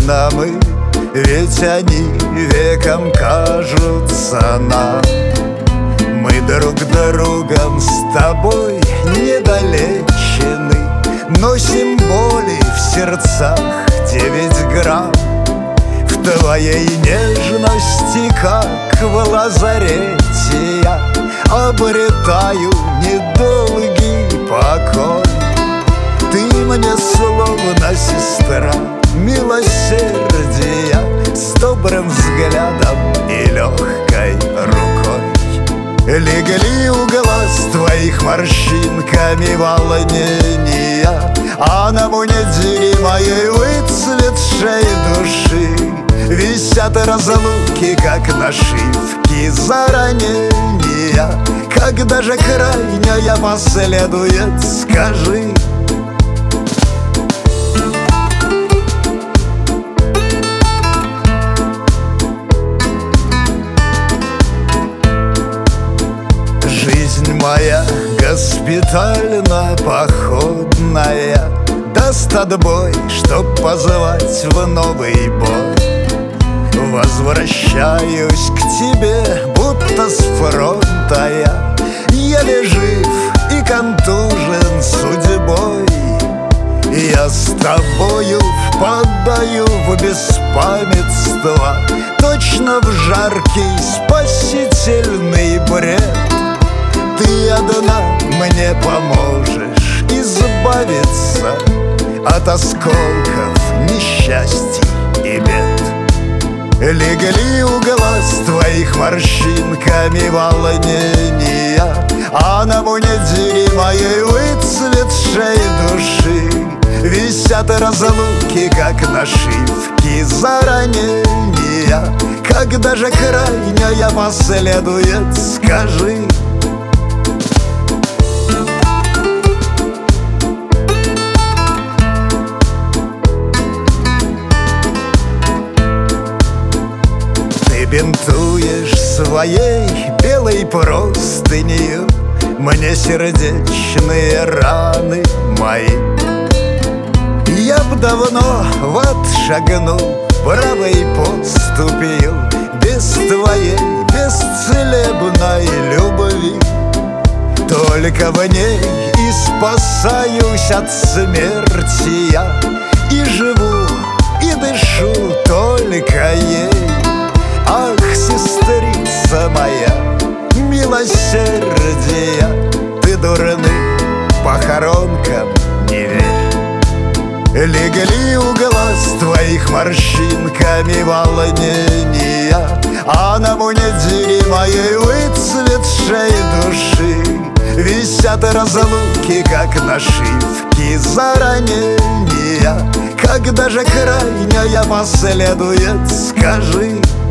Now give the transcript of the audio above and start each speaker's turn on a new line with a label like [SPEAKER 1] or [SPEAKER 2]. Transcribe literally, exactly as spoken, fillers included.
[SPEAKER 1] точно мы, ведь они веком кажутся нам. Мы друг другом с тобой недолечены, носим боли в сердцах девять грамм. В твоей нежности, как в лазарете, я обретаю недолгий покой. Ты мне словно сестра милосердия, с добрым взглядом и легкой рукой. Легли у глаз твоих морщинками волнения, а на мундире моей выцветшей души висят разлуки, как нашивки заранения. Когда же крайняя последует, скажи. Жизнь моя госпитально-походная даст отбой, чтоб позвать в новый бой. Возвращаюсь к тебе, будто с фронта я, еле жив и контужен судьбой. Я с тобою впадаю в беспамятство, точно в жаркий спасительный бред. Ты одна мне поможешь избавиться от осколков несчастий и бед. Легли у глаз твоих морщинками волнения, а на мундире моей выцветшей души висят разлуки, как нашивки заранения. Когда же крайняя последует, скажи. Бинтуешь своей белой простынею мне сердечные раны мои. Я б давно вот шагнул правой поступью без твоей бесцелебной любви. Только в ней и спасаюсь от смерти я, и живу, и дышу только ей. Ах, сестрица моя, милосердия, ты дурным похоронкам не верь. Легли у глаз твоих морщинками волнения, а на мундире моей выцветшей души висят разлуки, как нашивки заранения. Когда же крайняя последует, скажи.